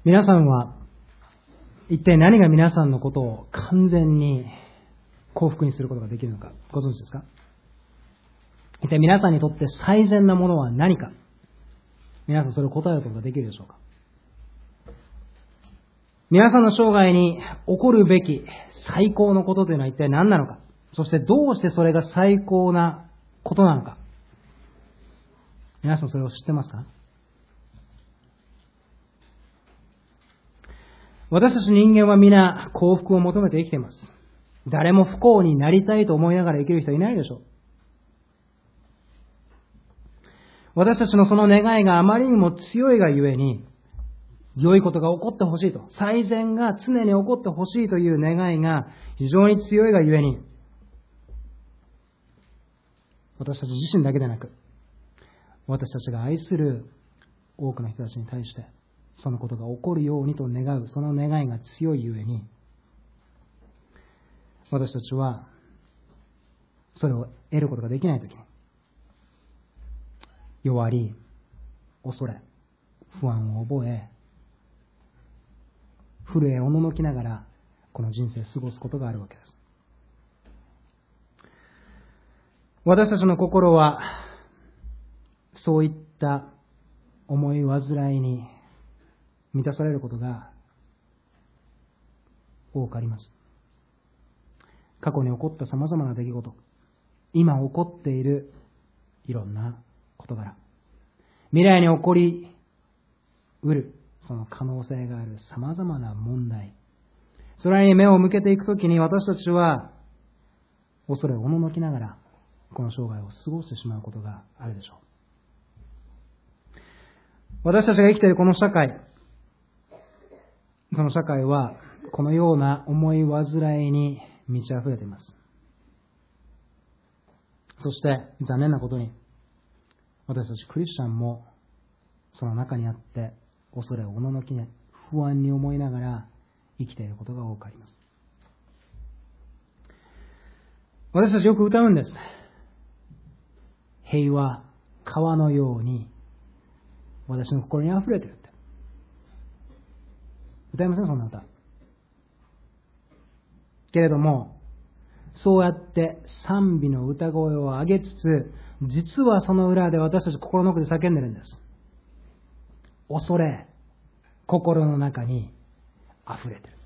皆さんは一体何が皆さんのことを完全に幸福にすることができるのかご存知ですか？一体皆さんにとって最善なものは何か、皆さんそれを答えることができるでしょうか？皆さんの生涯に起こるべき最高のことというのは一体何なのか、そしてどうしてそれが最高なことなのか、皆さんそれを知ってますか？私たち人間は皆幸福を求めて生きています。誰も不幸になりたいと思いながら生きる人はいないでしょう。私たちのその願いがあまりにも強いがゆえに、良いことが起こってほしいと、最善が常に起こってほしいという願いが非常に強いがゆえに、私たち自身だけでなく、私たちが愛する多くの人たちに対してそのことが起こるようにと願う、その願いが強いゆえに、私たちはそれを得ることができないときに、弱り、恐れ、不安を覚え、震えおののきながらこの人生を過ごすことがあるわけです。私たちの心はそういった思い煩いに満たされることが多くあります。過去に起こった様々な出来事、今起こっているいろんな事柄、未来に起こりうるその可能性がある様々な問題、それに目を向けていくときに、私たちは恐れをおののきながらこの生涯を過ごしてしまうことがあるでしょう。私たちが生きているこの社会、その社会はこのような思い煩いに満ち溢れています。そして残念なことに、私たちクリスチャンもその中にあって恐れをおののきに不安に思いながら生きていることが多くあります。私たちよく歌うんです。平和、川のように私の心に溢れているって。歌いません？そんな歌。けれども、そうやって賛美の歌声を上げつつ、実はその裏で私たち心の奥で叫んでるんです。恐れ、心の中に溢れてる。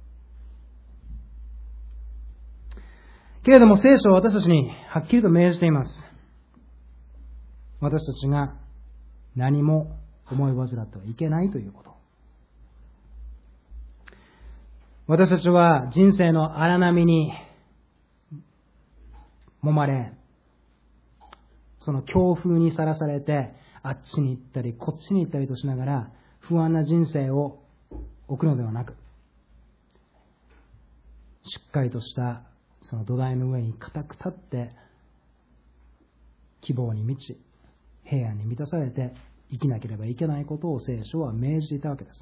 けれども聖書は私たちにはっきりと命じています。私たちが何も思い煩ってはいけないということ。私たちは人生の荒波に揉まれ、その強風にさらされて、あっちに行ったりこっちに行ったりとしながら不安な人生を送るのではなく、しっかりとしたその土台の上に固く立って希望に満ち平安に満たされて生きなければいけないことを聖書は命じていたわけです。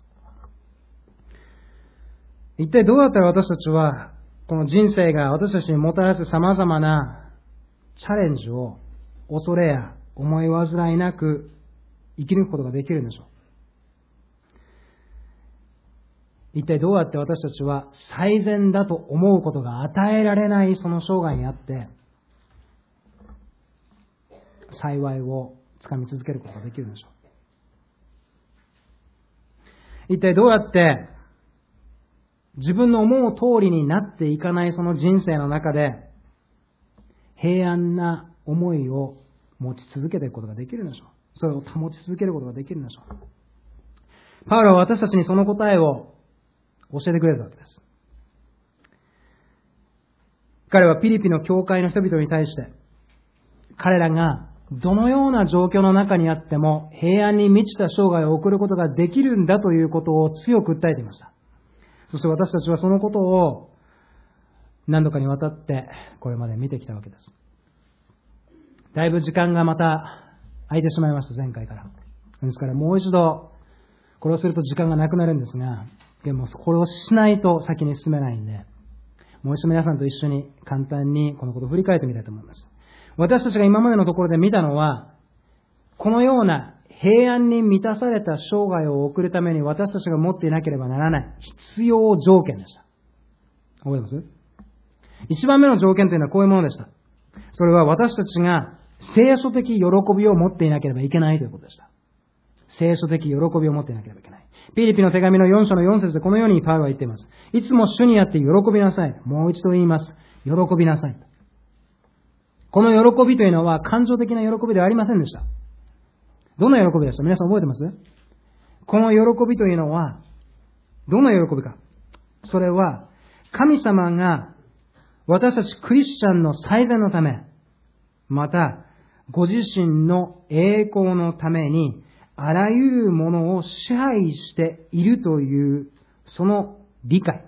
一体どうやったら私たちはこの人生が私たちにもたらす様々なチャレンジを恐れや思い煩いなく生き抜くことができるんでしょう。一体どうやって私たちは最善だと思うことが与えられないその生涯にあって幸いをつかみ続けることができるんでしょう。一体どうやって自分の思う通りになっていかないその人生の中で平安な思いを持ち続けていくことができるんでしょう。それを保ち続けることができるんでしょう。パウロは私たちにその答えを教えてくれるわけです。彼はピリピの教会の人々に対して、彼らがどのような状況の中にあっても平安に満ちた生涯を送ることができるんだということを強く訴えていました。そして私たちはそのことを何度かにわたってこれまで見てきたわけです。だいぶ時間がまた空いてしまいました、前回から。ですからもう一度これをすると時間がなくなるんですが、でもこれをしないと先に進めないんで、もう一度皆さんと一緒に簡単にこのことを振り返ってみたいと思います。私たちが今までのところで見たのは、このような平安に満たされた生涯を送るために私たちが持っていなければならない必要条件でした。覚えてます？一番目の条件というのはこういうものでした。それは私たちが聖書的喜びを持っていなければいけないということでした。聖書的喜びを持っていなければいけない。ピリピの手紙の4章の4節でこのようにパウロは言っています。いつも主にあって喜びなさい。もう一度言います。喜びなさい。この喜びというのは感情的な喜びではありませんでした。どんな喜びでした？皆さん覚えてます？この喜びというのはどんな喜びか。それは神様が私たちクリスチャンの最善のため、またご自身の栄光のためにあらゆるものを支配しているというその理解。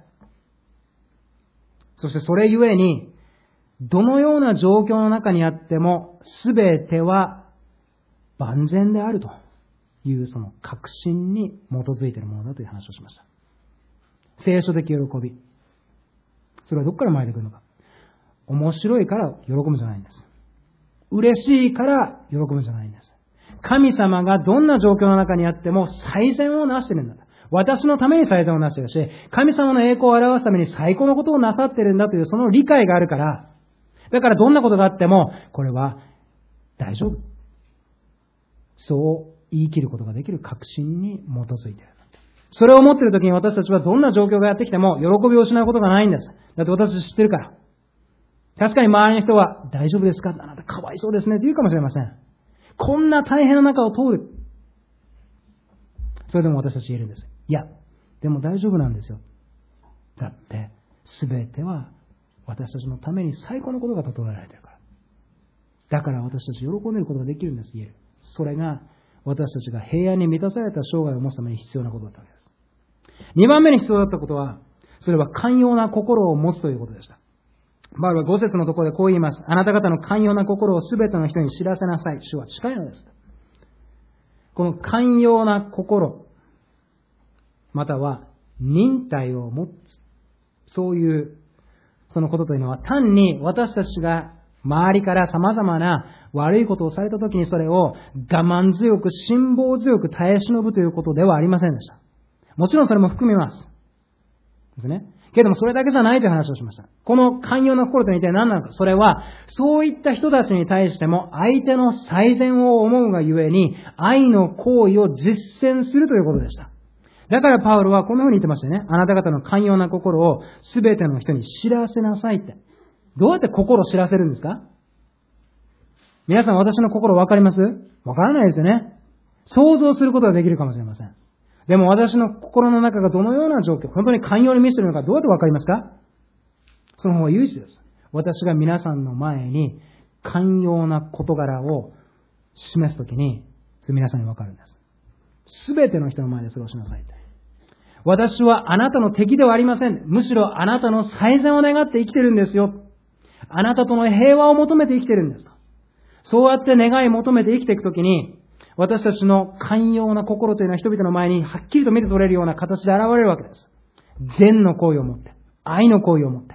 そしてそれゆえにどのような状況の中にあってもすべては万全であるというその確信に基づいているものだという話をしました。聖書的喜び。それはどこから生まれてくるのか。面白いから喜ぶんじゃないんです。嬉しいから喜ぶんじゃないんです。神様がどんな状況の中にあっても最善をなしているんだ。私のために最善をなしているし、神様の栄光を表すために最高のことをなさっているんだというその理解があるから、だからどんなことがあっても、これは大丈夫。そう言い切ることができる確信に基づいている。それを持っているときに私たちはどんな状況がやってきても喜びを失うことがないんです。だって私たち知ってるから。確かに周りの人は大丈夫ですか？あなたかわいそうですねって言うかもしれません。こんな大変な中を通る。それでも私たち言えるんです。いや、でも大丈夫なんですよ。だって全ては私たちのために最高のことが整えられているから。だから私たち喜んでいることができるんです。言える。それが私たちが平安に満たされた生涯を持つために必要なことだったわけです。2番目に必要だったことは、それは寛容な心を持つということでした。パウロは5節のところでこう言います。あなた方の寛容な心をすべての人に知らせなさい。主は近いのです。この寛容な心、または忍耐を持つ。そういうそのことというのは単に私たちが周りから様々な悪いことをされたときにそれを我慢強く辛抱強く耐え忍ぶということではありませんでした。もちろんそれも含みます。ですね。けれどもそれだけじゃないという話をしました。この寛容な心というのは一体何なのか。それはそういった人たちに対しても相手の最善を思うがゆえに愛の行為を実践するということでした。だからパウロはこのように言ってましたよね。あなた方の寛容な心をすべての人に知らせなさいって。どうやって心を知らせるんですか？皆さん私の心わかります？わからないですよね。想像することができるかもしれません。でも私の心の中がどのような状況、本当に寛容に満ちているのかどうやってわかりますか？その方が唯一です。私が皆さんの前に寛容な事柄を示すときに、それ皆さんにわかるんです。すべての人の前でそれをしなさい。私はあなたの敵ではありません。むしろあなたの最善を願って生きてるんですよ。あなたとの平和を求めて生きてるんです。そうやって願い求めて生きていくときに、私たちの寛容な心というのは人々の前にはっきりと見て取れるような形で現れるわけです。善の行為を持って、愛の行為を持って。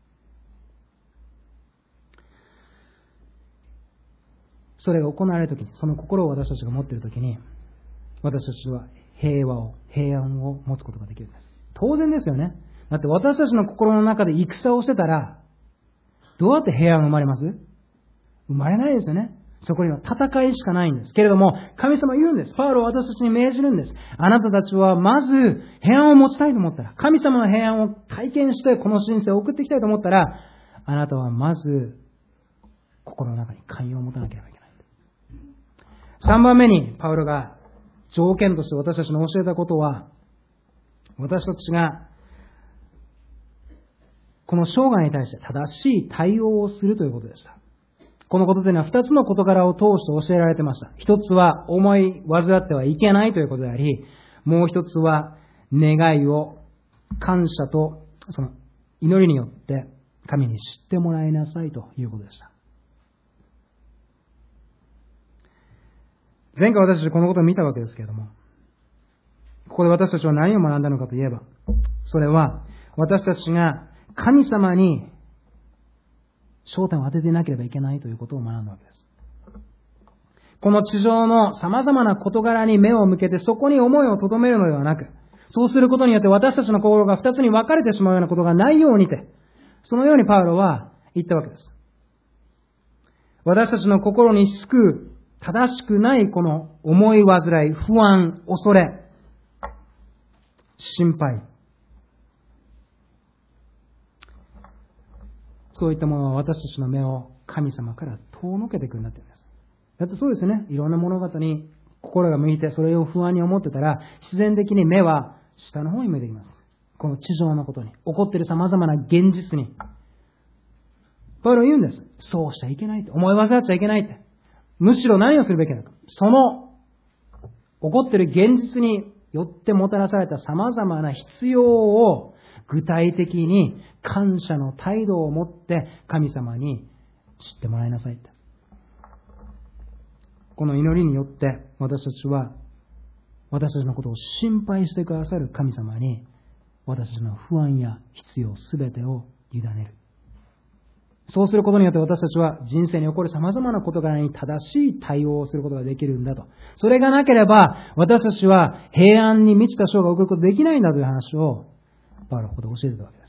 それが行われるときに、その心を私たちが持っているときに、私たちは平安を持つことができるんです。当然ですよね。だって私たちの心の中で戦をしてたら、どうやって平安が生まれます？生まれないですよね。そこには戦いしかないんです。けれども、神様は言うんです。パウロは私たちに命じるんです。あなたたちはまず平安を持ちたいと思ったら、神様の平安を体験してこの人生を送っていきたいと思ったら、あなたはまず心の中に寛容を持たなければいけない。3番目にパウロが条件として私たちに教えたことは、私たちがこの生涯に対して正しい対応をするということでした。このことというのは2つの事柄を通して教えられていました。一つは思い煩ってはいけないということであり、もう一つは願いを感謝とその祈りによって神に知ってもらいなさいということでした。前回私たちこのことを見たわけですけれども、ここで私たちは何を学んだのかといえば、それは私たちが神様に焦点を当てていなければいけないということを学んだわけです。 この地上の様々な事柄に目を向けてそこに思いを留めるのではなく、そうすることによって私たちの心が二つに分かれてしまうようなことがないようにて、そのようにパウロは言ったわけです。私たちの心に救う正しくないこの思い煩い、不安、恐れ、心配、そういったものは私たちの目を神様から遠のけていくようになっているんです。だってそうですよね。いろんな物事に心が向いてそれを不安に思ってたら、必然的に目は下の方に向いてきます。この地上のことに、起こっている様々な現実に。パウロは言うんです。そうしちゃいけないって。思い煩っちゃいけないって。むしろ何をするべきなのか。その起こっている現実によってもたらされた様々な必要を具体的に感謝の態度を持って神様に知ってもらいなさいって。この祈りによって私たちは私たちのことを心配してくださる神様に私たちの不安や必要すべてを委ねる。そうすることによって私たちは人生に起こる様々な事柄に正しい対応をすることができるんだと。それがなければ私たちは平安に満ちた生涯を送ることができないんだという話をパウロはここで教えてたわけです。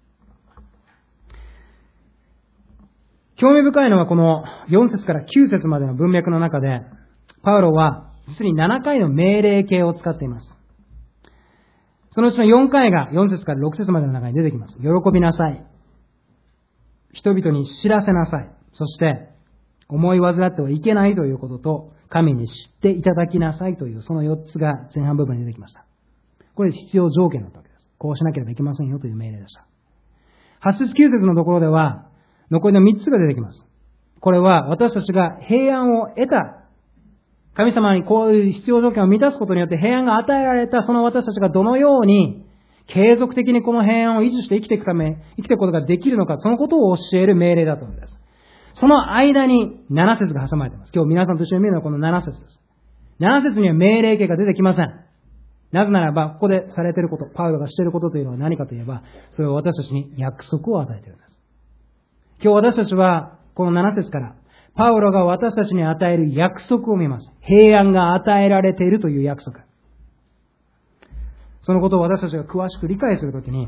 興味深いのはこの4節から9節までの文脈の中でパウロは実に7回の命令形を使っています。そのうちの4回が4節から6節までの中に出てきます。喜びなさい。人々に知らせなさい。そして思い煩ってはいけないということと神に知っていただきなさいというその4つが前半部分に出てきました。これ必要条件だったわけです。こうしなければいけませんよという命令でした。8節9節のところでは残りの3つが出てきます。これは私たちが平安を得た、神様にこういう必要条件を満たすことによって平安が与えられた、その私たちがどのように継続的にこの平安を維持して生きていくことができるのか、そのことを教える命令だったのです。その間に7節が挟まれています。今日皆さんと一緒に見るのはこの7節です。7節には命令形が出てきません。なぜならば、ここでされていること、パウロがしていることというのは何かといえば、それは私たちに約束を与えているんです。今日私たちはこの7節からパウロが私たちに与える約束を見ます。平安が与えられているという約束。そのことを私たちが詳しく理解するときに、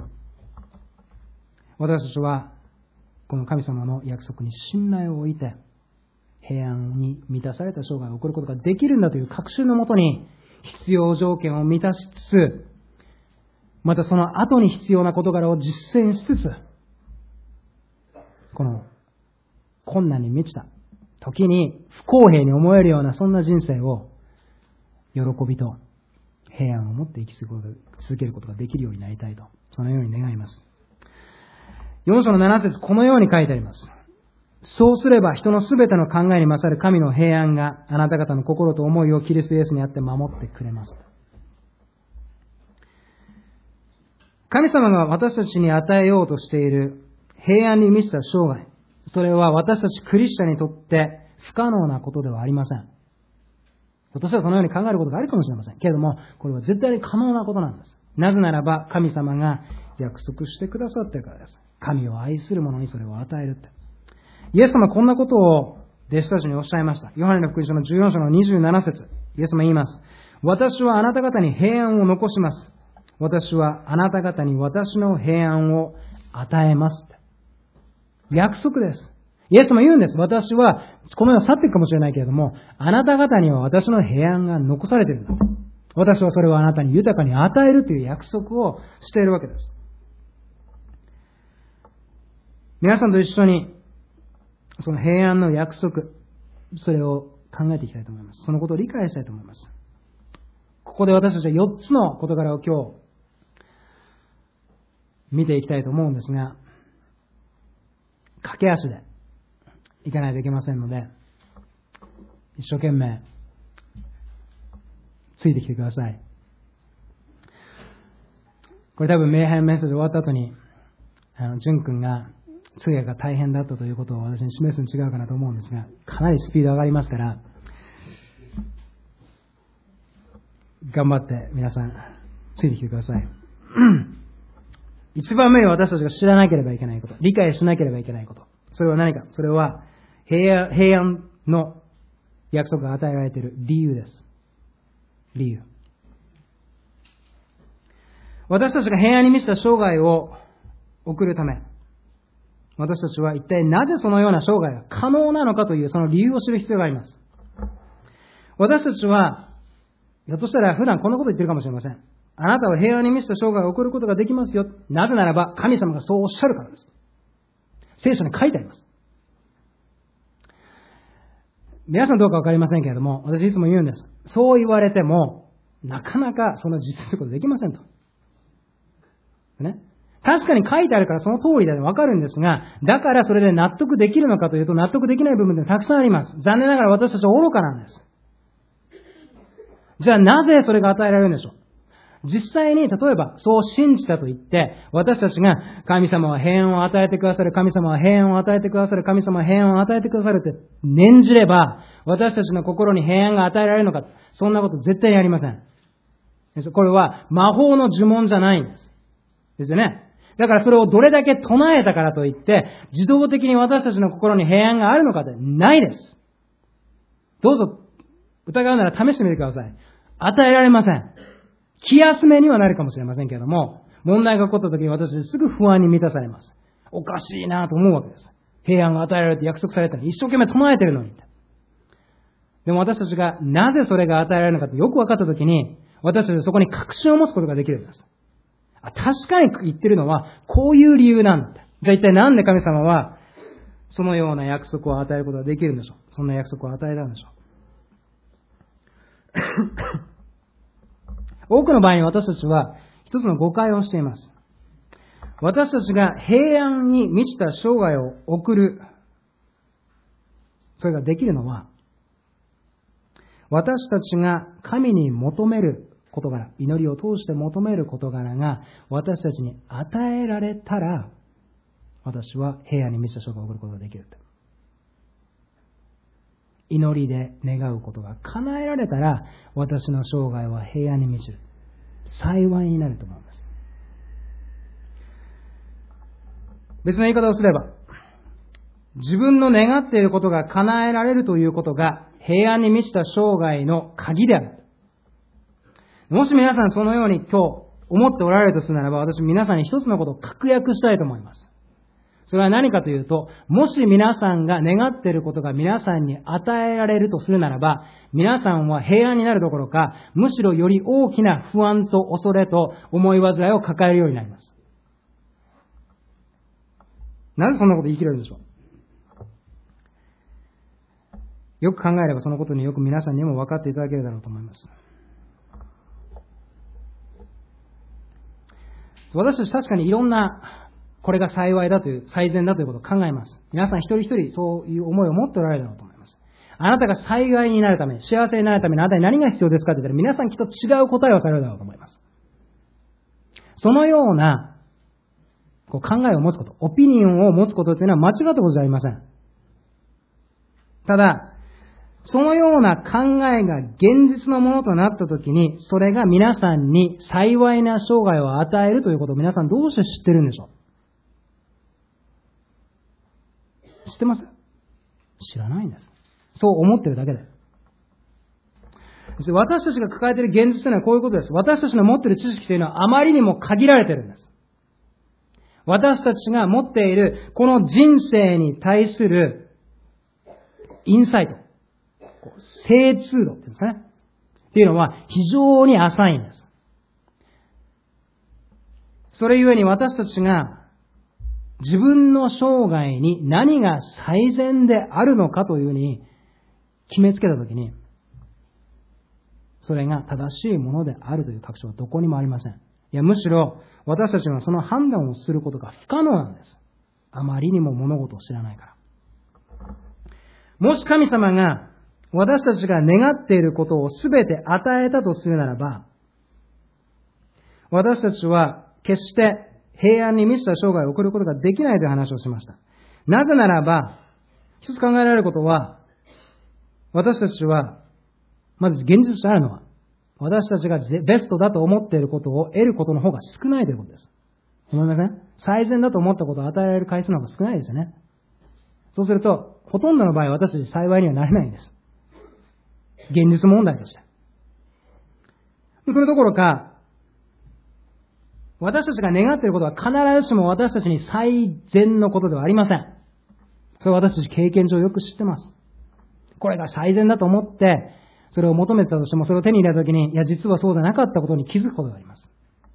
私たちはこの神様の約束に信頼を置いて平安に満たされた生涯を送ることができるんだという確信のもとに必要条件を満たしつつ、またその後に必要な事柄を実践しつつ、この困難に満ちた時に不公平に思えるようなそんな人生を喜びと平安を持って生き続けることができるようになりたいと、そのように願います。4章の7節、このように書いてあります。そうすれば人のすべての考えに勝る神の平安があなた方の心と思いをキリストイエスにあって守ってくれます。神様が私たちに与えようとしている平安に満ちた生涯、それは私たちクリスチャンにとって不可能なことではありません。ひょっとしたらそのように考えることがあるかもしれませんけれども、これは絶対に可能なことなんです。なぜならば神様が約束してくださっているからです。神を愛する者にそれを与えるって。イエス様はこんなことを弟子たちにおっしゃいました。ヨハネの福音書の14章の27節、イエス様言います。私はあなた方に平安を残します。私はあなた方に私の平安を与えます。約束です。イエス様言うんです。私はこの世を去っていくかもしれないけれども、あなた方には私の平安が残されているんだ。私はそれをあなたに豊かに与えるという約束をしているわけです。皆さんと一緒にその平安の約束、それを考えていきたいと思います。そのことを理解したいと思います。ここで私たちは4つの事柄を今日見ていきたいと思うんですが、駆け足でいかないといけませんので、一生懸命ついてきてください。これ多分メッセージ終わった後に淳君が通訳が大変だったということを私に示すに違うかなと思うんですが、かなりスピード上がりますから頑張って皆さんついてきてください。一番目に私たちが知らなければいけないこと、理解しなければいけないこと、それは何か。それは平安の約束が与えられている理由です。理由。私たちが平安に満ちた生涯を送るため、私たちは一体なぜそのような生涯が可能なのかというその理由を知る必要があります。私たちは、ひょっとしたら普段こんなこと言ってるかもしれません。あなたは平安に満ちた生涯を送ることができますよ。なぜならば神様がそうおっしゃるからです。聖書に書いてあります。皆さんどうかわかりませんけれども、私いつも言うんです。そう言われても、なかなかその実践することできませんと。ね。確かに書いてあるからその通りだとわかるんですが、だからそれで納得できるのかというと納得できない部分ってたくさんあります。残念ながら私たちは愚かなんです。じゃあなぜそれが与えられるんでしょう。実際に、例えば、そう信じたと言って、私たちが、神様は平安を与えてくださる、神様は平安を与えてくださる、神様は平安を与えてくださるって念じれば、私たちの心に平安が与えられるのか、そんなこと絶対にありません。これは魔法の呪文じゃないんです。ですよね。だからそれをどれだけ唱えたからといって、自動的に私たちの心に平安があるのかってないです。どうぞ、疑うなら試してみてください。与えられません。気休めにはなるかもしれませんけれども、問題が起こった時に私すぐ不安に満たされます。おかしいなと思うわけです。平安が与えられるって約束されたのに、一生懸命唱えてるのに。でも私たちがなぜそれが与えられるのかってよく分かった時に、私たちはそこに確信を持つことができるんです。確かに言ってるのは、こういう理由なんだ。じゃあ一体なんで神様は、そのような約束を与えることができるんでしょう。そんな約束を与えたんでしょう。多くの場合に私たちは一つの誤解をしています。私たちが平安に満ちた生涯を送る、それができるのは、私たちが神に求める事柄、祈りを通して求める事柄が私たちに与えられたら、私は平安に満ちた生涯を送ることができる。祈りで願うことが叶えられたら、私の生涯は平安に満ちる。幸いになると思います。別の言い方をすれば、自分の願っていることが叶えられるということが平安に満ちた生涯の鍵である。もし皆さんそのように今日思っておられるとするならば、私皆さんに一つのことを確約したいと思います。それは何かというと、もし皆さんが願っていることが皆さんに与えられるとするならば、皆さんは平安になるどころか、むしろより大きな不安と恐れと思い煩いを抱えるようになります。なぜそんなこと言い切れるんでしょう。よく考えればそのことによく皆さんにも分かっていただけるだろうと思います。私たち確かにいろんなこれが幸いだという、最善だということを考えます。皆さん一人一人そういう思いを持っておられるだろうと思います。あなたが幸いになるため、幸せになるためにあなたに何が必要ですかって言ったら皆さんきっと違う答えをされるだろうと思います。そのような考えを持つこと、オピニオンを持つことというのは間違ったことじゃありません。ただ、そのような考えが現実のものとなったときに、それが皆さんに幸いな生涯を与えるということを皆さんどうして知ってるんでしょう。知ってます？知らないんです。そう思ってるだけで。私たちが抱えている現実というのはこういうことです。私たちの持っている知識というのはあまりにも限られているんです。私たちが持っているこの人生に対するインサイト、精通度っていうんですかね。っていうのは非常に浅いんです。それゆえに私たちが自分の生涯に何が最善であるのかというふうに決めつけたときに、それが正しいものであるという確証はどこにもありません。いや、むしろ私たちはその判断をすることが不可能なんです。あまりにも物事を知らないから。もし神様が私たちが願っていることをすべて与えたとするならば、私たちは決して平安に満ちた生涯を送ることができないという話をしました。なぜならば、一つ考えられることは、私たちは、まず現実としてあるのは、私たちがベストだと思っていることを得ることの方が少ないということです。思いません？最善だと思ったことを与えられる回数の方が少ないですよね。そうすると、ほとんどの場合私たち幸いにはなれないんです。 現実問題として。それどころか、私たちが願っていることは必ずしも私たちに最善のことではありません。それは私たち経験上よく知ってます。これが最善だと思って、それを求めてたとしても、それを手に入れたときに、いや、実はそうじゃなかったことに気づくことがあります。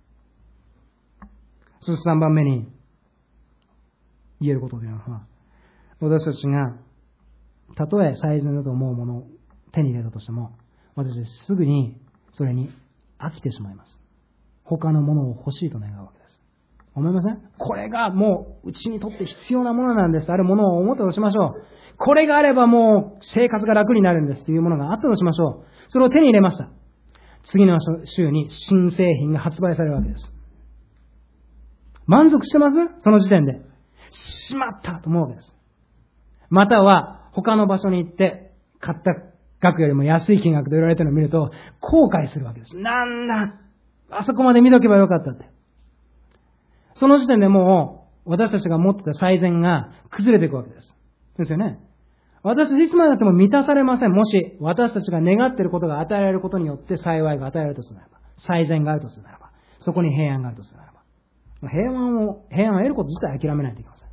そして3番目に言えることというのは、私たちが、たとえ最善だと思うものを手に入れたとしても、私たちすぐにそれに飽きてしまいます。他のものを欲しいと願うわけです。思いません？これがもううちにとって必要なものなんです。あるものを思ったとしましょう。これがあればもう生活が楽になるんですというものがあったとしましょう。それを手に入れました。次の週に新製品が発売されるわけです。満足してます？その時点で。しまったと思うわけです。または他の場所に行って買った額よりも安い金額で売られてるのを見ると後悔するわけです。なんだ、あそこまで見とけばよかったって。その時点でもう私たちが持ってた最善が崩れていくわけです。ですよね。私たちいつまでだっても満たされません。もし私たちが願っていることが与えられることによって幸いが与えられるとするならば、最善があるとするならば、そこに平安があるとするならば、平安を得ること自体諦めないといけません。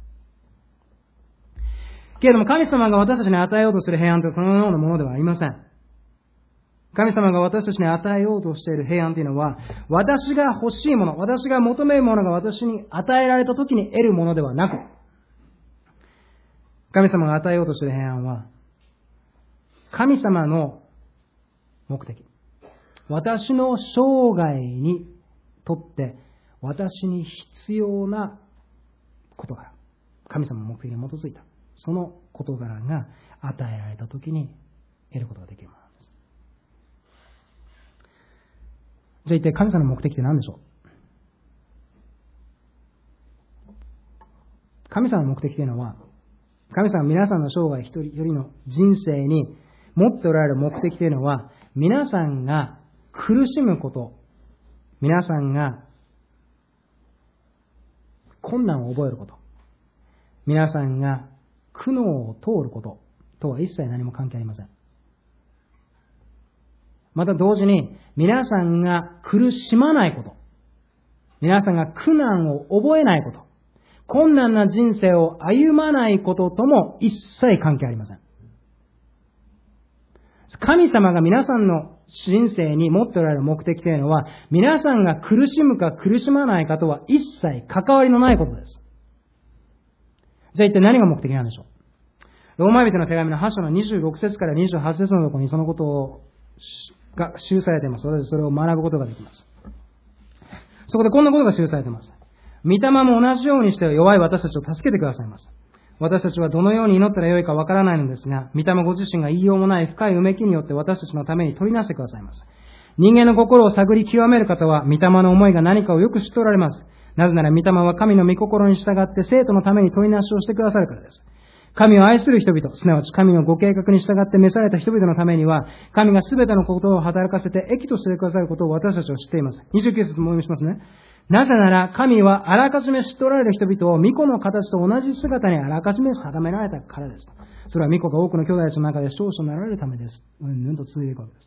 けれども神様が私たちに与えようとする平安というそのようなものではありません。神様が私たちに与えようとしている平安というのは、私が欲しいもの、私が求めるものが私に与えられた時に得るものではなく、神様が与えようとしている平安は、神様の目的、私の生涯にとって私に必要な事柄、神様の目的に基づいたその事柄が与えられたときに得ることができるものなんです。じゃあ一体神様の目的って何でしょう？神様の目的というのは、神様は皆さんの生涯一人一人の人生に持っておられる目的というのは、皆さんが苦しむこと、皆さんが困難を覚えること、皆さんが苦悩を通ることとは一切何も関係ありません。また同時に皆さんが苦しまないこと、皆さんが苦難を覚えないこと、困難な人生を歩まないこととも一切関係ありません。神様が皆さんの人生に持っておられる目的というのは、皆さんが苦しむか苦しまないかとは一切関わりのないことです。じゃあ一体何が目的なんでしょう？ローマ人の手紙の8章の26節から28節のところにそのことが記されています。私たちそれを学ぶことができます。そこでこんなことが記されています。御霊も同じようにして弱い私たちを助けてくださいます。私たちはどのように祈ったらよいかわからないのですが、御霊ご自身が言いようもない深いうめきによって私たちのために取りなしてくださいます。人間の心を探り極める方は、御霊の思いが何かをよく知っておられます。なぜなら御霊は神の御心に従って生徒のために取りなしをしてくださるからです。神を愛する人々、すなわち神のご計画に従って召された人々のためには、神がすべてのことを働かせて益としてくださることを私たちは知っています。29節もお読みしますね。なぜなら神はあらかじめ知っておられる人々を御子の形と同じ姿にあらかじめ定められたからです。それは御子が多くの兄弟たちの中で長所になられるためです。と続いていくわけです。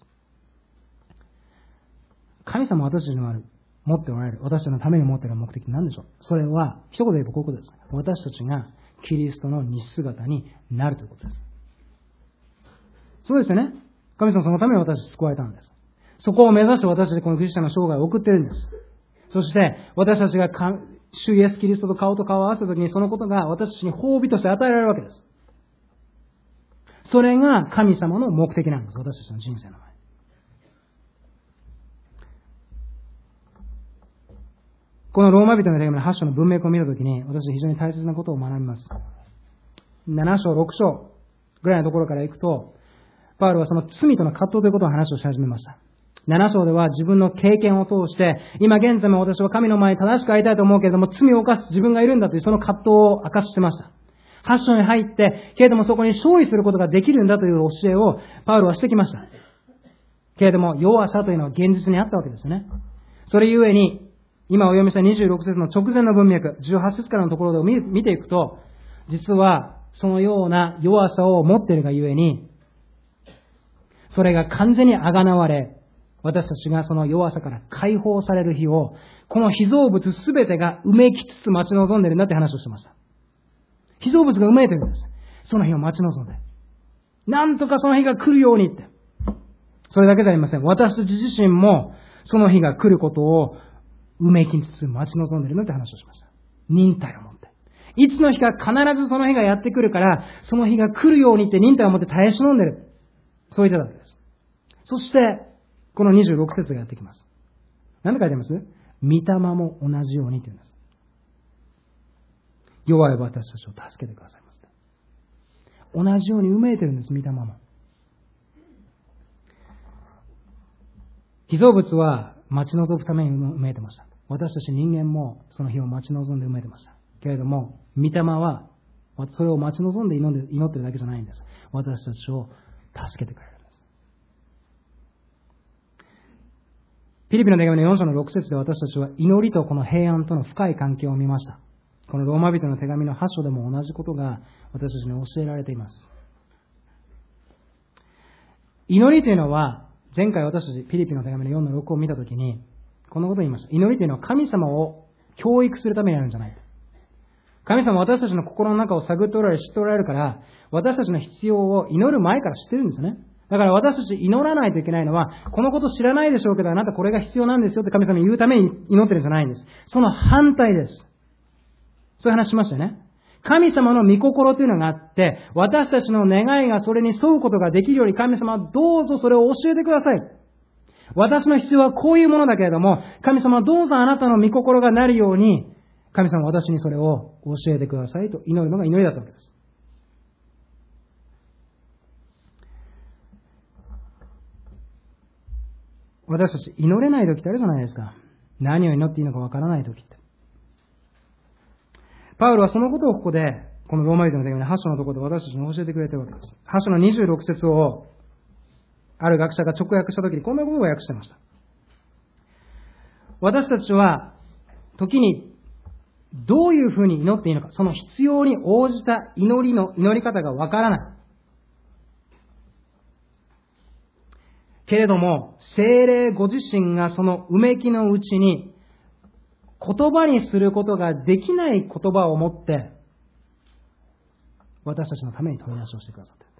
神様は私たちの持っておられる、私たちのために持っている目的は何でしょう？それは、一言で言えばこういうことです。私たちがキリストの似姿になるということです。そうですよね。神様はそのために私たち救われたんです。そこを目指して私たちこのクリスチャンの生涯を送っているんです。そして私たちが主イエスキリストと顔と顔を合わせたときにそのことが私たちに褒美として与えられるわけです。それが神様の目的なんです。私たちの人生の前。このローマ人の手紙の8章の文脈を見るときに私は非常に大切なことを学びます。7章、6章ぐらいのところから行くと、パウロはその罪との葛藤ということを話をし始めました。7章では自分の経験を通して、今現在も私は神の前に正しくありたいと思うけれども、罪を犯す自分がいるんだというその葛藤を明かしてました。8章に入って、けれどもそこに勝利することができるんだという教えをパウロはしてきました。けれども弱さというのは現実にあったわけですね。それゆえに、今お読みした26節の直前の文脈、18節からのところを見ていくと、実はそのような弱さを持っているがゆえに、 それが完全にあがなわれ、私たちがその弱さから解放される日を、この被造物すべてがうめきつつ待ち望んでいるんだって話をしてました。被造物がうめいてるんです。その日を待ち望んで。なんとかその日が来るようにって。それだけじゃありません。私たち自身もその日が来ることをうめきつつ待ち望んでいるんだって話をしました。忍耐を持って。いつの日か必ずその日がやってくるから、その日が来るようにって忍耐を持って耐え忍んでいる。そう言ってたわけです。そして、この26節がやってきます。何て書いてます？御霊も同じようにって言うんです。弱い私たちを助けてくださいます。同じようにうめいてるんです、御霊も。被造物は待ち望むためにうめいてました。私たち人間もその日を待ち望んでうめいてました。けれども、御霊はそれを待ち望んで祈ってるだけじゃないんです。私たちを助けてくれるんです。ピリピの手紙の4章の6節で私たちは祈りとこの平安との深い関係を見ました。このローマ人の手紙の8章でも同じことが私たちに教えられています。祈りというのは、前回私たちピリピの手紙の4の6を見たときに、このことを言いました。祈りというのは神様を教育するためにあるんじゃない。神様は私たちの心の中を探っておられ、知っておられるから、私たちの必要を祈る前から知ってるんですよね。だから私たち祈らないといけないのは、このこと知らないでしょうけど、あなたこれが必要なんですよって神様に言うために祈ってるんじゃないんです。その反対です。そういう話しましたよね。神様の御心というのがあって、私たちの願いがそれに沿うことができるように神様はどうぞそれを教えてください。私の必要はこういうものだけれども、神様はどうぞあなたの御心がなるように、神様は私にそれを教えてくださいと祈るのが祈りだったわけです。私たち祈れない時ってあるじゃないですか。何を祈っていいのかわからない時って。パウロはそのことをここで、このローマ人の手紙の8章のところで私たちに教えてくれているわけです。8章の26節を、ある学者が直訳したときにこんなことを訳していました。私たちは、時にどういうふうに祈っていいのか、その必要に応じた祈り方がわからない。けれども、聖霊ご自身がそのうめきのうちに、言葉にすることができない言葉を持って、私たちのために問い出しをしてくださっている。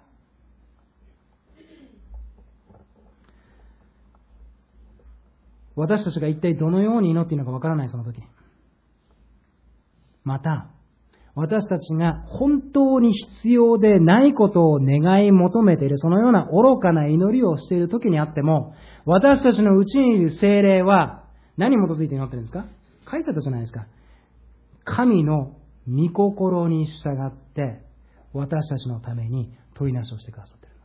私たちが一体どのように祈っていいのかわからないその時に。また、私たちが本当に必要でないことを願い求めている、そのような愚かな祈りをしている時にあっても、私たちのうちにいる聖霊は何に基づいて祈ってるんですか？書いてあったじゃないですか。神の御心に従って私たちのために問いなしをしてくださっている。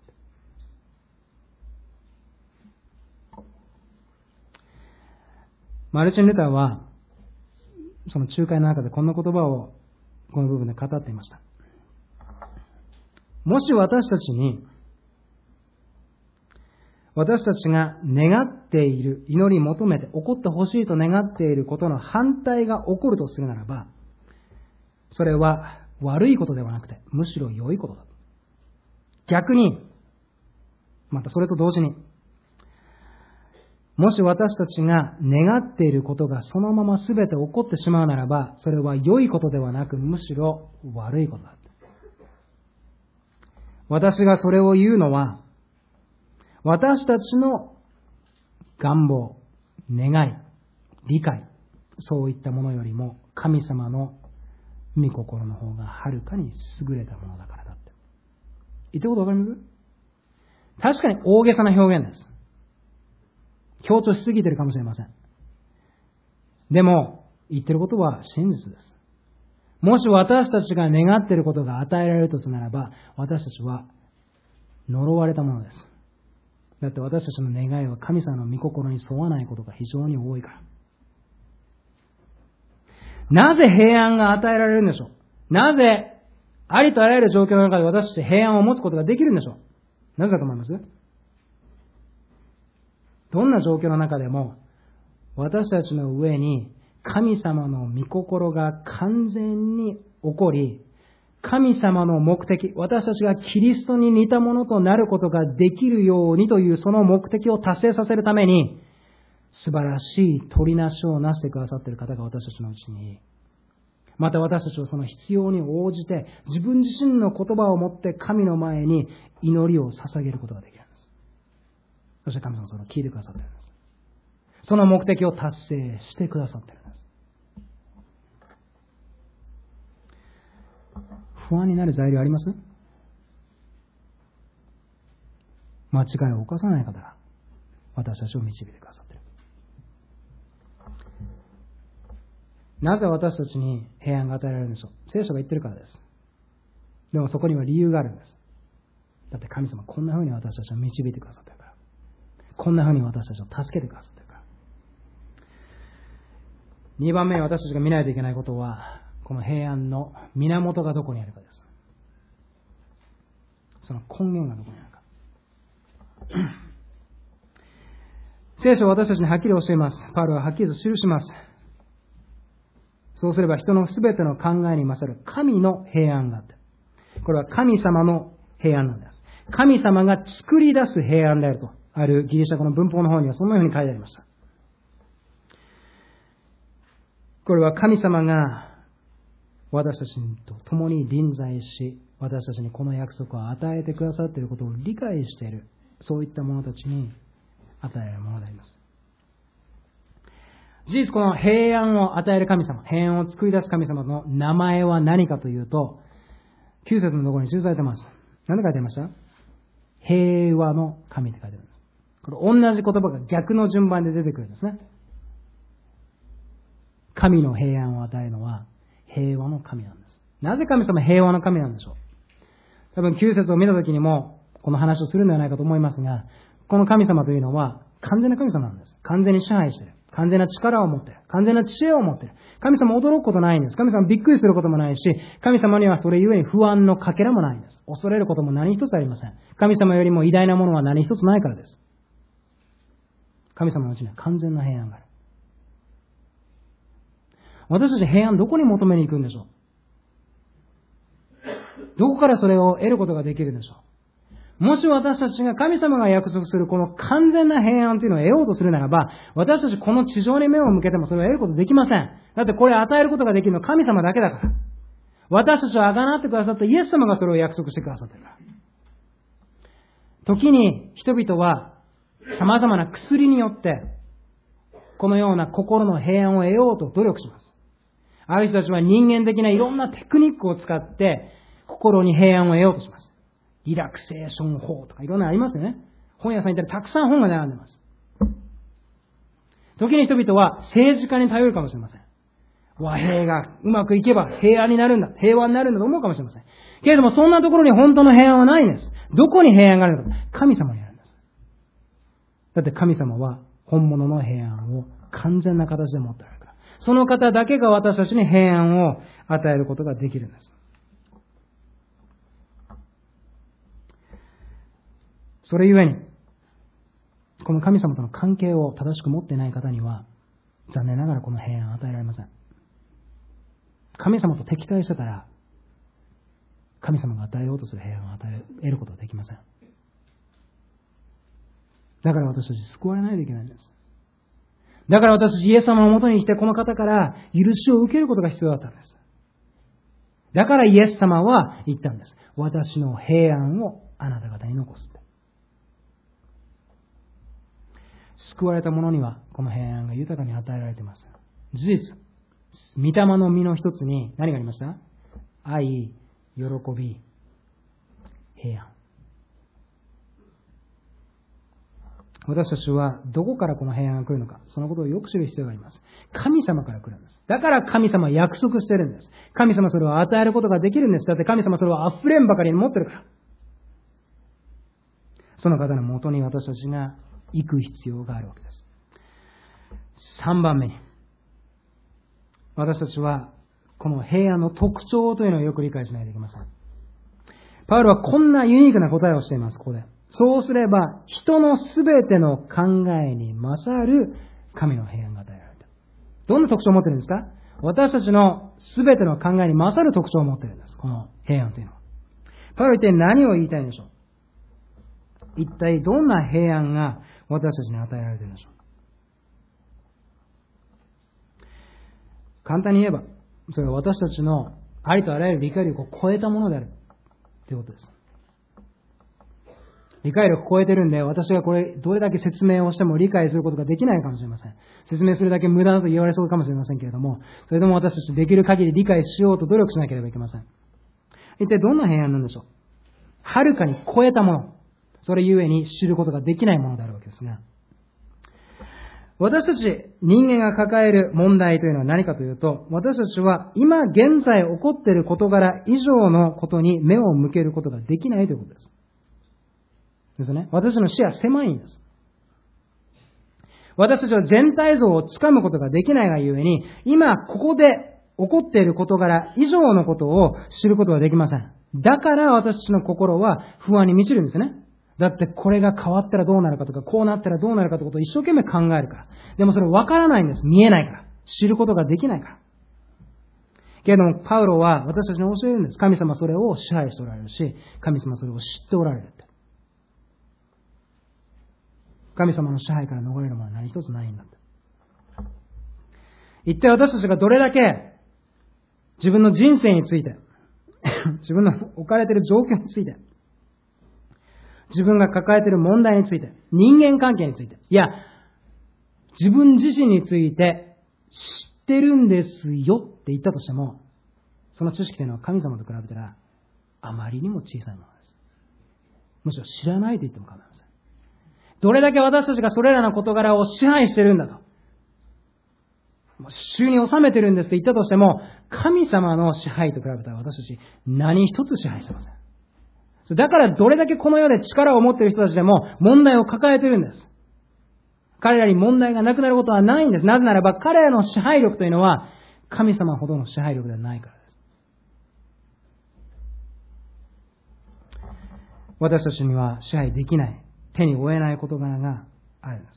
マルチン・ルターはその仲介の中でこんな言葉をこの部分で語っていました。もし私たちに私たちが願っている、祈り求めて起こってほしいと願っていることの反対が起こるとするならば、それは悪いことではなくて、むしろ良いことだ。逆に、またそれと同時に、もし私たちが願っていることがそのまま全て起こってしまうならば、それは良いことではなく、むしろ悪いことだ。私がそれを言うのは、私たちの願望、願い、理解、そういったものよりも神様の御心の方がはるかに優れたものだからだって。言ってることわかります？確かに大げさな表現です。強調しすぎてるかもしれません。でも、言ってることは真実です。もし私たちが願っていることが与えられるとするならば、私たちは呪われたものです。だって私たちの願いは神様の御心に沿わないことが非常に多いから。なぜ平安が与えられるんでしょう？なぜありとあらゆる状況の中で私たち平安を持つことができるんでしょう？なぜだと思います？どんな状況の中でも私たちの上に神様の御心が完全に起こり、 神様の目的、私たちがキリストに似たものとなることができるようにというその目的を達成させるために、素晴らしい取りなしをなしてくださっている方が私たちのうちにいる。また私たちはその必要に応じて自分自身の言葉を持って神の前に祈りを捧げることができるんです。そして神様はそれを聞いてくださっているんです。その目的を達成してくださっているんです。不安になる材料あります？間違いを犯さない方が私たちを導いてくださっている。なぜ私たちに平安が与えられるんでしょう？聖書が言ってるからです。でもそこには理由があるんです。だって神様こんな風に私たちを導いてくださっているから。こんな風に私たちを助けてくださっているから。2番目に私たちが見ないといけないことは、この平安の源がどこにあるかです。その根源がどこにあるか。聖書は私たちにはっきり教えます。パウロははっきりと記します。そうすれば人のすべての考えに勝る神の平安があって、これは神様の平安なんです。神様が作り出す平安であると、あるギリシャ語の文法の方にはそのように書いてありました。これは神様が私たちと共に臨在し、私たちにこの約束を与えてくださっていることを理解している、そういった者たちに与えられるものであります。事実この平安を与える神様、平安を作り出す神様の名前は何かというと、9節のところに記されています。何て書いてありました？平和の神って書いてあるんです。これ同じ言葉が逆の順番で出てくるんですね。神の平安を与えるのは平和の神なんです。なぜ神様平和の神なんでしょう？多分9節を見たときにもこの話をするのではないかと思いますが、この神様というのは完全な神様なんです。完全に支配している。完全な力を持っている。完全な知恵を持っている。神様驚くことないんです。神様びっくりすることもないし、神様にはそれゆえに不安のかけらもないんです。恐れることも何一つありません。神様よりも偉大なものは何一つないからです。神様のうちには完全な平安がある。私たち平安どこに求めに行くんでしょう？どこからそれを得ることができるでしょう？もし私たちが神様が約束するこの完全な平安というのを得ようとするならば、私たちこの地上に目を向けてもそれを得ることできません。だってこれ与えることができるのは神様だけだから。私たちをあがなってくださったイエス様がそれを約束してくださっているから。時に人々は様々な薬によってこのような心の平安を得ようと努力します。ある人たちは人間的ないろんなテクニックを使って心に平安を得ようとします。リラクセーション法とかいろんなありますよね。本屋さんに行ったらたくさん本が並んでます。時に人々は政治家に頼るかもしれません。和平がうまくいけば平安になるんだ、平和になるんだと思うかもしれません。けれどもそんなところに本当の平安はないんです。どこに平安があるのか、神様にあるんです。だって神様は本物の平安を完全な形で持っておられるから。その方だけが私たちに平安を与えることができるんです。それゆえに、この神様との関係を正しく持っていない方には、残念ながらこの平安を与えられません。神様と敵対してたら、神様が与えようとする平安を得ることはできません。だから私たち救われないといけないんです。だから私たちイエス様のもとに来てこの方から許しを受けることが必要だったんです。だからイエス様は言ったんです。私の平安をあなた方に残す。救われた者にはこの平安が豊かに与えられています。事実、御霊の実の一つに何がありました？愛、喜び、平安。私たちはどこからこの平安が来るのか、そのことをよく知る必要があります。神様から来るんです。だから神様は約束しているんです。神様それを与えることができるんです。だって神様それを溢れんばかりに持ってるから。その方のもとに私たちが行く必要があるわけです。3番目に、私たちはこの平安の特徴というのをよく理解しないといけません。パウロはこんなユニークな答えをしています。ここで。そうすれば人のすべての考えに勝る神の平安が与えられた。どんな特徴を持っているんですか？ 私たちのすべての考えに勝る特徴を持っているんです。この平安というのは。パウロは一体何を言いたいんでしょう。一体どんな平安が私たちに与えられているんでしょう。簡単に言えば、それは私たちのありとあらゆる理解力を超えたものであるということです。理解力を超えてるんで、私がこれどれだけ説明をしても理解することができないかもしれません。説明するだけ無駄だと言われそうかもしれませんけれども、それでも私たちできる限り理解しようと努力しなければいけません。一体どんな平安なんでしょう。はるかに超えたもの。それゆえに知ることができないものであるわけですが、私たち人間が抱える問題というのは何かというと、私たちは今現在起こっている事柄以上のことに目を向けることができないということです。ですね。私の視野は狭いんです。私たちは全体像をつかむことができないがゆえに、今ここで起こっている事柄以上のことを知ることができません。だから私たちの心は不安に満ちるんですね。だってこれが変わったらどうなるかとか、こうなったらどうなるかということを一生懸命考えるから。でもそれ分からないんです。見えないから。知ることができないから。けれども、パウロは私たちに教えるんです。神様それを支配しておられるし、神様それを知っておられるって。神様の支配から逃れるものは何一つないんだって。一体私たちがどれだけ自分の人生について、自分の置かれている状況について、自分が抱えている問題について、人間関係について、いや、自分自身について知ってるんですよって言ったとしても、その知識というのは神様と比べたらあまりにも小さいものです。むしろ知らないと言っても構いません。どれだけ私たちがそれらの事柄を支配してるんだと、手中に収めてるんですと言ったとしても、神様の支配と比べたら私たち何一つ支配してません。だからどれだけこの世で力を持っている人たちでも問題を抱えているんです。彼らに問題がなくなることはないんです。なぜならば彼らの支配力というのは神様ほどの支配力ではないからです。私たちには支配できない、手に負えない事柄があるんです。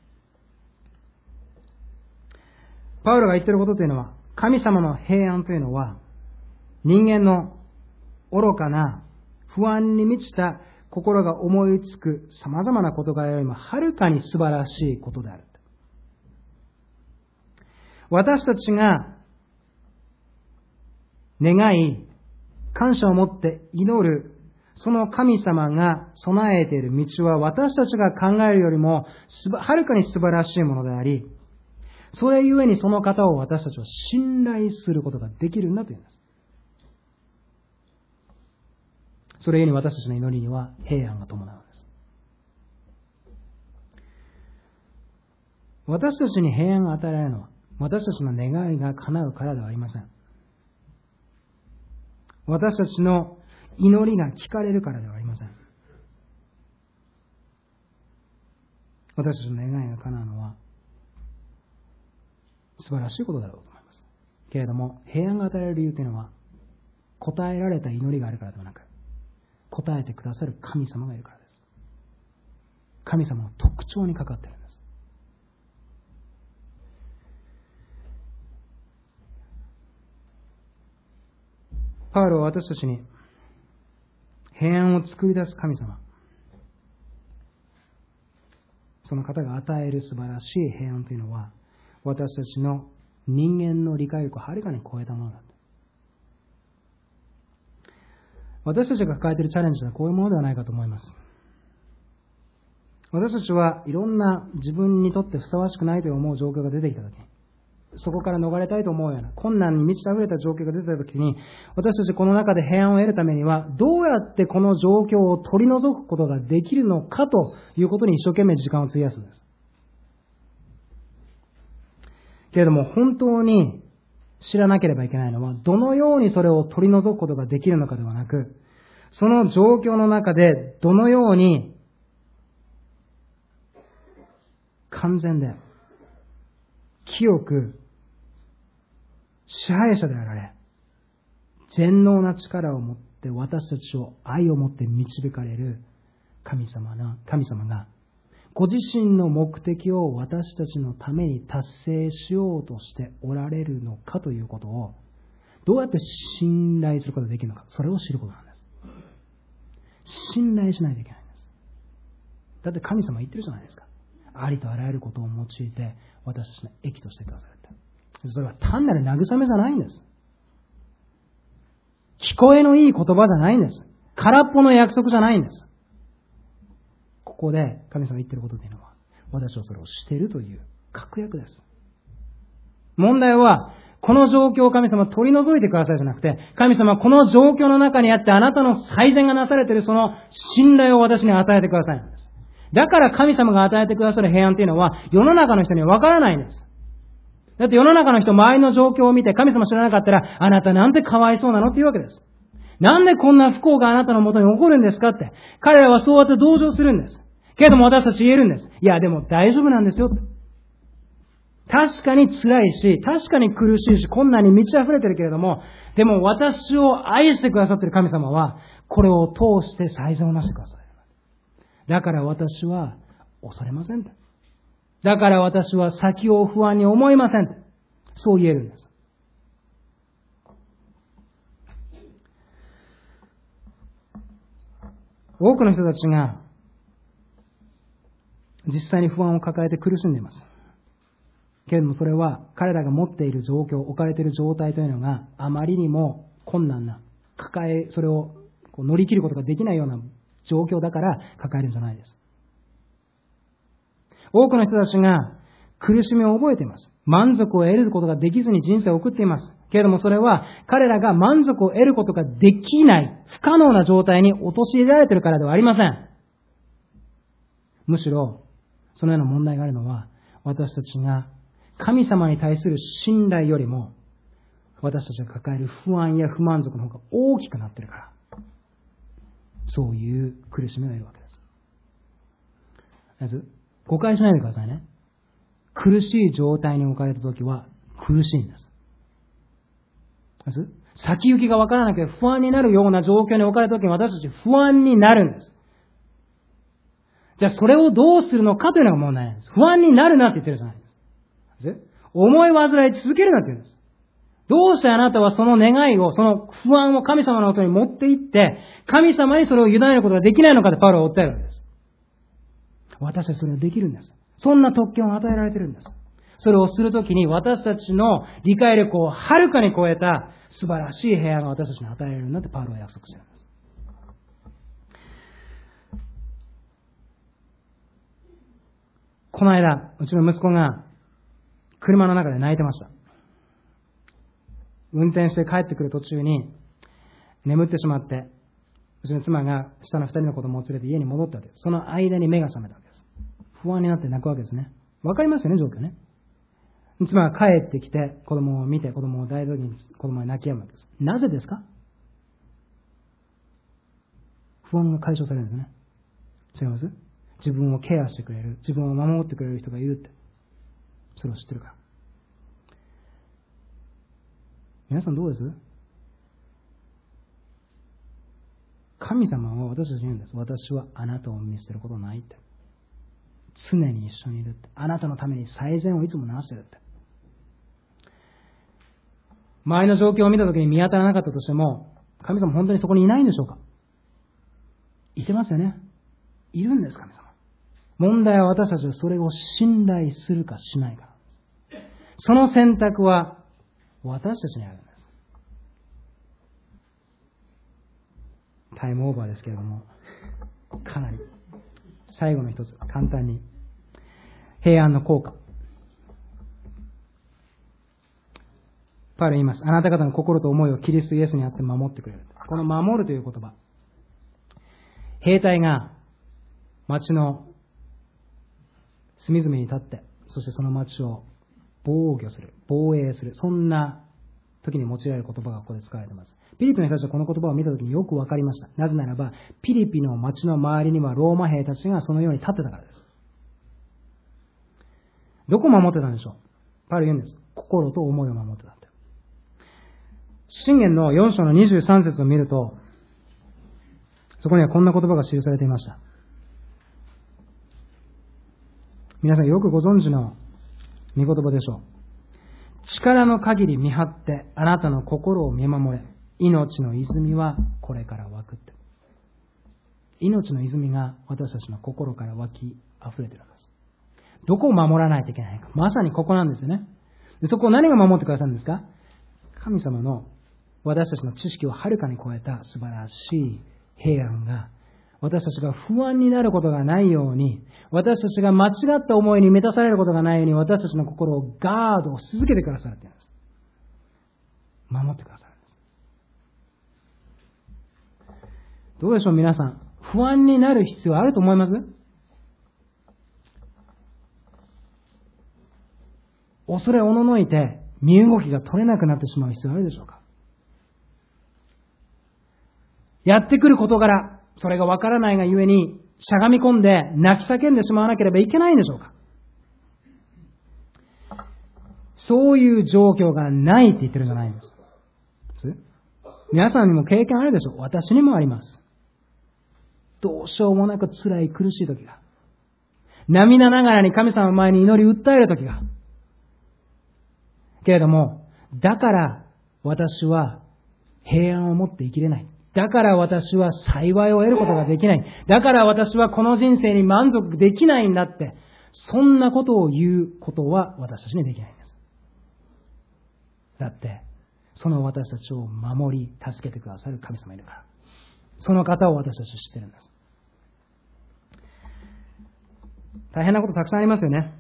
パウロが言っていることというのは、神様の平安というのは人間の愚かな不安に満ちた心が思いつく様々な事柄よりもはるかに素晴らしいことである。私たちが願い、感謝を持って祈る、その神様が備えている道は私たちが考えるよりもはるかに素晴らしいものであり、それゆえにその方を私たちは信頼することができるんだというんです。それゆえに私たちの祈りには平安が伴うのです。私たちに平安が与えられるのは、私たちの願いが叶うからではありません。私たちの祈りが聞かれるからではありません。私たちの願いが叶うのは素晴らしいことだろうと思います。けれども、平安が与えられる理由というのは、答えられた祈りがあるからではなく、答えてくださる神様がいるからです。神様の特徴にかかっているんです。パウロは私たちに平安を作り出す神様、その方が与える素晴らしい平安というのは、私たちの人間の理解力をはるかに超えたものだ。私たちが抱えているチャレンジはこういうものではないかと思います。私たちはいろんな自分にとってふさわしくないと思う状況が出てきたとき、そこから逃れたいと思うような困難に満ち溢れた状況が出たときに、私たちこの中で平安を得るためには、どうやってこの状況を取り除くことができるのかということに一生懸命時間を費やすんです。けれども本当に知らなければいけないのは、どのようにそれを取り除くことができるのかではなく、その状況の中でどのように完全で清く支配者であられ、全能な力を持って私たちを愛を持って導かれる神様がご自身の目的を私たちのために達成しようとしておられるのかということを、どうやって信頼することができるのか、それを知ることなんです。信頼しないといけないんです。だって神様言ってるじゃないですか。ありとあらゆることを用いて私たちの益としてくださるって。それは単なる慰めじゃないんです。聞こえのいい言葉じゃないんです。空っぽの約束じゃないんです。ここで神様が言っていることというのは、私はそれをしているという確約です。問題は、この状況を神様取り除いてくださいじゃなくて、神様この状況の中にあってあなたの最善がなされているその信頼を私に与えてくださいなんです。だから神様が与えてくださる平安というのは世の中の人にはわからないんです。だって世の中の人、周りの状況を見て神様知らなかったら、あなたなんてかわいそうなのって言うわけです。なんでこんな不幸があなたのもとに起こるんですかって。彼らはそうやって同情するんです。けれども私たち言えるんです。いやでも大丈夫なんですよって。確かに辛いし、確かに苦しいし、こんなに満ち溢れてるけれども、でも私を愛してくださっている神様は、これを通して最善をなしてくださる。だから私は恐れません。だから私は先を不安に思いません。そう言えるんです。多くの人たちが実際に不安を抱えて苦しんでいます。けれどもそれは彼らが持っている状況、置かれている状態というのがあまりにも困難な、それを乗り切ることができないような状況だから抱えるんじゃないです。多くの人たちが苦しみを覚えています。満足を得ることができずに人生を送っています。けれどもそれは彼らが満足を得ることができない、不可能な状態に陥れられているからではありません。むしろそのような問題があるのは、私たちが神様に対する信頼よりも私たちが抱える不安や不満足の方が大きくなっているから、そういう苦しみがいるわけです。まず誤解しないでくださいね。苦しい状態に置かれたときは苦しいんです。まず先行きがわからなくて不安になるような状況に置かれたときに私たち不安になるんです。じゃあそれをどうするのかというのが問題なんです。不安になるなって言ってるじゃないですか。思い煩い続けるなって言うんです。どうしてあなたはその願いを、その不安を神様の元に持っていって、神様にそれを委ねることができないのかってパウロは訴えるわけです。私たちそれをできるんです。そんな特権を与えられているんです。それをするときに私たちの理解力をはるかに超えた素晴らしい平安が私たちに与えられるんだってパウロは約束しているんです。この間、うちの息子が車の中で泣いてました。運転して帰ってくる途中に眠ってしまって、うちの妻が下の2人の子供を連れて家に戻ったわけです。その間に目が覚めたわけです。不安になって泣くわけですね。わかりますよね、状況ね。妻が帰ってきて子供を見て、子供を抱いた時に子供が泣き止むわけです。なぜですか？不安が解消されるんですね。違います？自分をケアしてくれる、自分を守ってくれる人がいるって。それを知ってるから。皆さんどうです？神様は私たちに言うんです。私はあなたを見捨てることないって。常に一緒にいるって。あなたのために最善をいつもなしてるって。周りの状況を見たときに見当たらなかったとしても、神様本当にそこにいないんでしょうか？いてますよね。いるんです、神様。問題は私たちはそれを信頼するかしないか。その選択は私たちにあるんです。タイムオーバーですけれども、かなり最後の一つ、簡単に平安の効果。パウロ言います。あなた方の心と思いをキリストイエスにあって守ってくれる。この守るという言葉。兵隊が町の隅々に立って、そしてその町を防御する、防衛する、そんな時に用いられる言葉がここで使われています。ピリピの人たちはこの言葉を見た時によくわかりました。なぜならば、ピリピの町の周りにはローマ兵たちがそのように立ってたからです。どこを守ってたんでしょう？パウロ言うんです。心と思いを守ってたって。箴言の4章の23節を見ると、そこにはこんな言葉が記されていました。 皆さんよくご存知の御言葉でしょう。力の限り見張ってあなたの心を見守れ。命の泉はこれから湧くって。命の泉が私たちの心から湧き溢れているんです。どこを守らないといけないか。まさにここなんですよね。でそこを何が守ってくださるんですか？神様の私たちの知識をはるかに超えた素晴らしい平安が、私たちが不安になることがないように、私たちが間違った思いに満たされることがないように、私たちの心をガードし続けてくださるというんです。守ってくださるんです。どうでしょう皆さん。不安になる必要あると思います？恐れおののいて身動きが取れなくなってしまう必要あるでしょうか？やってくる事柄、それがわからないがゆえにしゃがみ込んで泣き叫んでしまわなければいけないんでしょうか？そういう状況がないって言ってるんじゃないんです。皆さんにも経験あるでしょう。私にもあります。どうしようもなく辛い苦しい時が、涙ながらに神様の前に祈り訴える時が、けれども、だから私は平安を持って生きれない。だから私は幸いを得ることができない。だから私はこの人生に満足できないんだって、そんなことを言うことは私たちにできないんです。だって、その私たちを守り、助けてくださる神様いるから。その方を私たち知ってるんです。大変なことたくさんありますよね。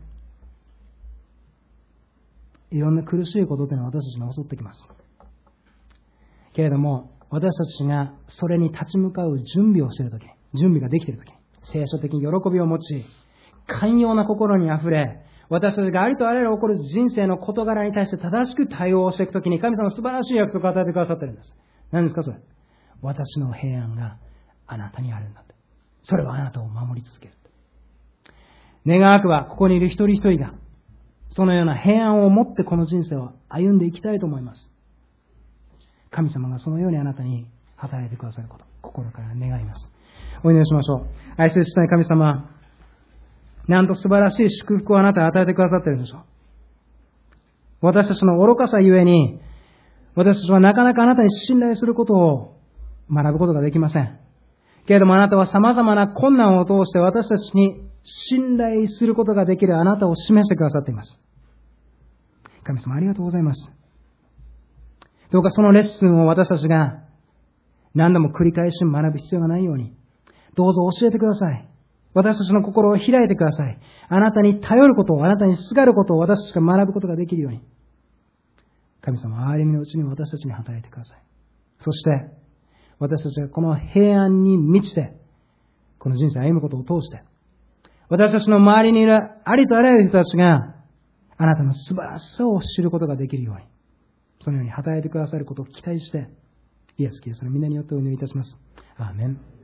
いろんな苦しいことというのは私たちに襲ってきます。けれども、私たちがそれに立ち向かう準備をしているとき、準備ができているとき、聖書的に喜びを持ち、寛容な心にあふれ、私たちがありとあらゆる起こる人生の事柄に対して正しく対応していくときに、神様は素晴らしい約束を与えてくださっているんです。何ですかそれ？私の平安があなたにあるんだって。それはあなたを守り続ける。願わくはここにいる一人一人がそのような平安を持ってこの人生を歩んでいきたいと思います。神様がそのようにあなたに働いてくださること、心から願います。お祈りしましょう。愛する父なる神様、なんと素晴らしい祝福をあなたに与えてくださっているでしょう。私たちの愚かさゆえに、私たちはなかなかあなたに信頼することを学ぶことができません。けれどもあなたは様々な困難を通して私たちに信頼することができるあなたを示してくださっています。神様ありがとうございます。どうかそのレッスンを私たちが何度も繰り返し学ぶ必要がないように、どうぞ教えてください。私たちの心を開いてください。あなたに頼ることを、あなたにすがることを私たちが学ぶことができるように、神様憐れみのうちに私たちに働いてください。そして私たちがこの平安に満ちてこの人生を歩むことを通して、私たちの周りにいるありとあらゆる人たちがあなたの素晴らしさを知ることができるように、そのように働いてくださることを期待して、イエス・キリストの皆によってお祈りいたします。アーメン。